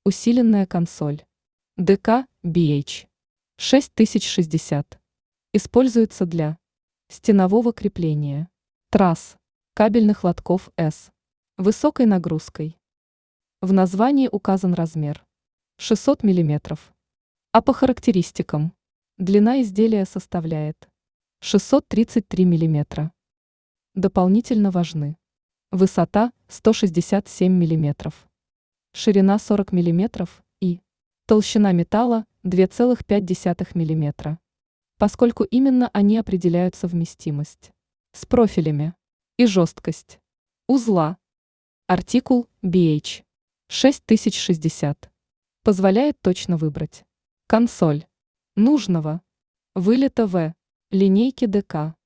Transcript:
Усиленная консоль. ДК BH 6060. Используется для стенового крепления трасс, кабельных лотков С высокой нагрузкой. В названии указан размер 600 мм. А по характеристикам длина изделия составляет 633 мм. Дополнительно важны высота 167 мм, ширина 40 мм и толщина металла 2,5 мм, поскольку именно они определяют совместимость с профилями и жесткость узла. Артикул BH 6060 позволяет точно выбрать консоль нужного вылета в линейке ДК.